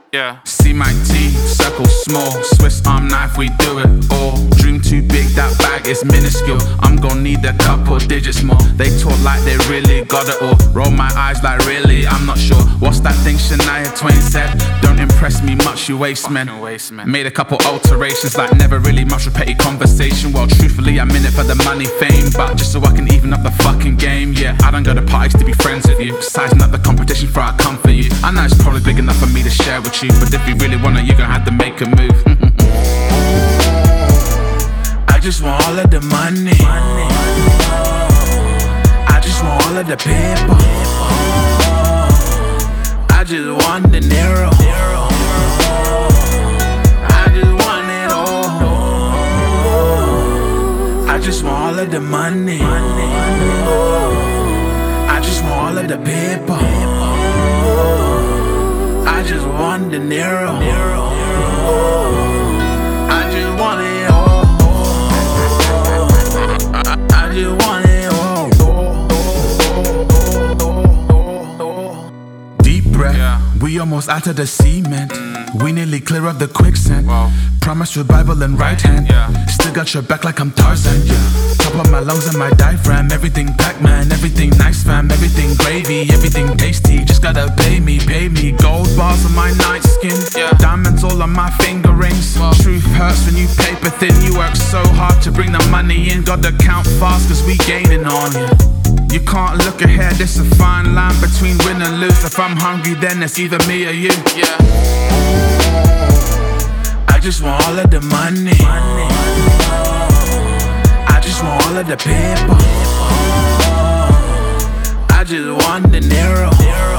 Yeah. See my T, circle small, Swiss arm knife, we do it all. Dream too big, that bag is minuscule. I'm gon' need a couple digits more. They talk like they really got it all. Roll my eyes like really, I'm not sure. What's that thing Shania Twain said? Don't impress me much, you waste men. Made a couple alterations, like never really much with petty conversation. Well, truthfully, I'm in it for the money, fame, but just so I can even up the fucking game. Yeah, I don't go to parties to be friends with you. Sizing up the competition for I come for you. I know it's probably big enough for me to share with you, but if you really want it, you're gonna have to make a move. I just want all of the money. I just want all of the paper. I just want the narrow. I just want it all. I just want all of the money. I just want all of the paper. I just want the narrow. I just want it all. I just want it all. Deep breath, we almost out of the cement. We nearly clear of the quicksand. Promise with Bible in right hand. Still got your back like I'm Tarzan. Top of my lungs and my diaphragm. Everything Pac-Man, everything nice fam. Everything gravy, everything tasty. Just gotta pay me, pay me. Gold bars on my night skin. Diamonds all on my finger rings. Truth hurts when you paper thin. You work so hard to bring the money in. Gotta count fast cause we gaining on you. You can't look ahead, there's a fine line between win and lose. If I'm hungry, then it's either me or you. I just want all of the money. I just want all of the paper. I just want the narrow.